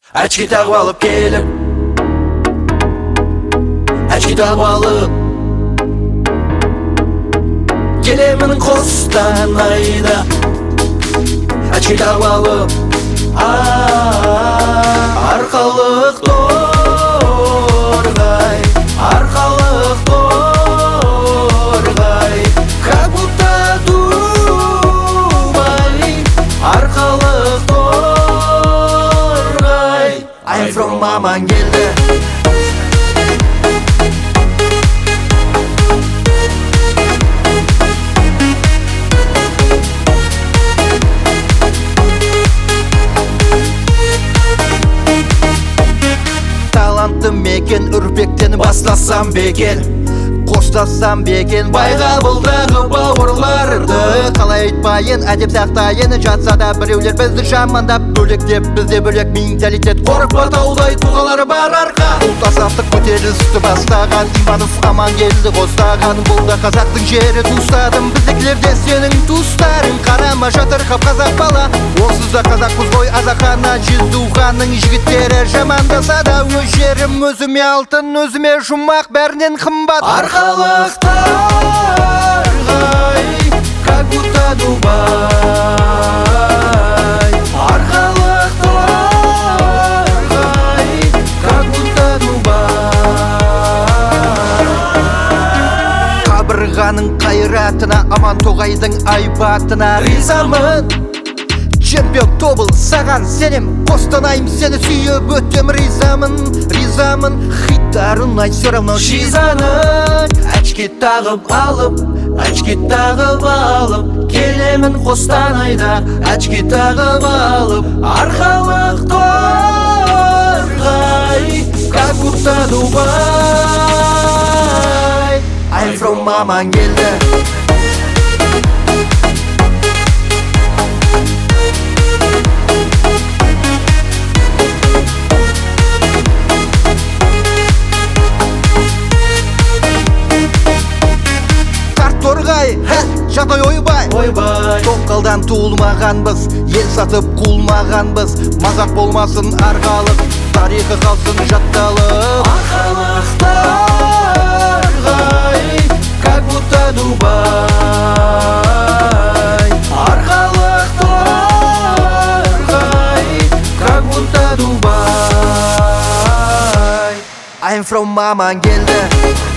Очки тағып алып келіп, очки тағып алып келемін Қостанайда. Очки тағып алып, арқалық торғай, арқалық торғай, как будто Дубай, арқалық торғай. I'm from Амангелді. Талантты мекен, үрпектен бастасам бекен, қоштассам бекен Байғабылдағы бауырларды. Қалай айтпайын, әдеп сақтайын, жатса да біреулер бізді жамандап, бөлек деп бізде бөлек менталитет. Қорықпа таудай тұлғалары бар арқа, ұлт азаттық көтерілісті бастаған Иманов Амангелді қостаған. Бұл да қазақтың жері, туыстадым, біздікілерде сенің туыстарың. Қарама жатыр қап қазақ бала, онсыз да қазақпыз ғой. Азахана Жездуханның жігіттері жамандаса да, өз жерім өзіме алтын, өзіме жұмақ, бәрінен қымбат. Арқалық торғай, как будто Дубай, арқалық торғай, как будто Дубай. Қабырғаның қайратына, Амантоғайдың айбатына ризамын. Чемпион тобыл саған сенем, Қостанайым сені сүйіп өтем, ризамын, ризамын. Хиттарын айт, все равно шизанын. Очки тағып алып, очки тағып алып келемін Қостанайда. Очки тағып алып, арқалық торғай, как будто Дубай. I'm from Амангелді. Жатай ойбай, тоқалдан туылмағанбыз, ел сатып қулмағанбыз. Мазақ болмасын арқалық, тарихы қалсын жатталып. Арқалық торғай, как будто Дубай, арқалық торғай, как будто Дубай. I'm from Амангелді.